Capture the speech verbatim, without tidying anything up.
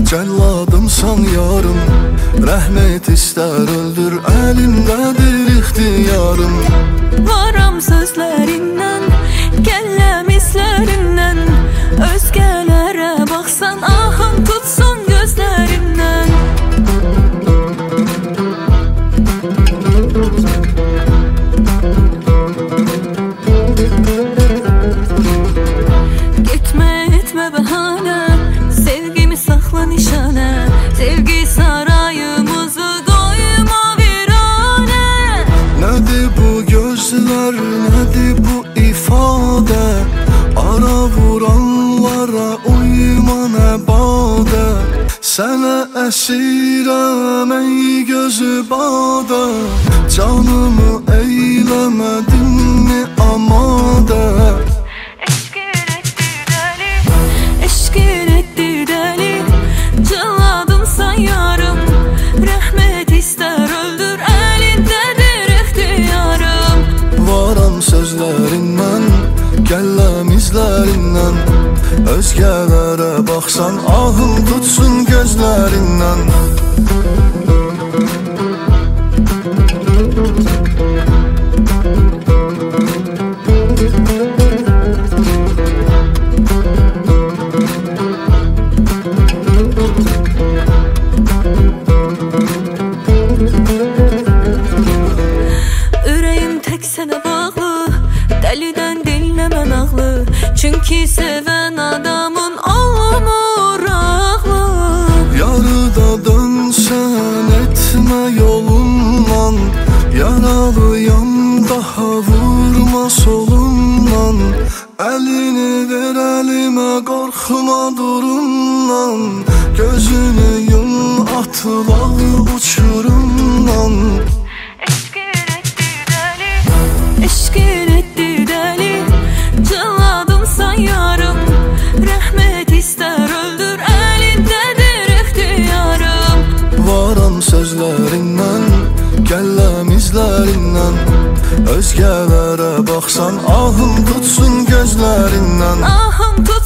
Cəlladımsan yarım, rəhmət istər öldür, əlimdədir ixtiyarım. Varam sözlərindən, gəlləm izlərindən, özgələrə baxsan ahın tutsun gözlərindən. Getmə etmə bəhanə, sevgimi saxla nişanə, sevgi sarayımızı qoyma viranə. Nədir bu gözlər, nədir bu ifadə, ara vuranlara uyma nəbadə. Sənə əsirəm ey gözü badə, canımı eyləmədinmi amadə. Eşqin etdi dəli, eşqin etdi dəli, cəlladımsan yarım, rəhmət istər öldür, əlindədir ixtiyarım. Varam sözlərindən, gəlləm izlərindən, özgələrə baxsan ahım tutsun gözlərindən. Ürəyim tək sənə bağlı, dəlidən dinləmə nağlı, çünki sevən adamın olmur ağlı. Yarıda dönsən etmə yolundan, yaralıyam daha vurma solundan. Əlini ver əlimə, qorxma durumdan, gözünü yum atılaq uçurumdan. Eşqin etdi dəli, eşqin etdi dəli, cəlladımsan yarım, rəhmət istər öldür, əlindədir ixtiyarım. Varam sözlərindən, gəlləm izlərindən, özgələrə baxsan ahım tutsun gözlərindən. Ahım tut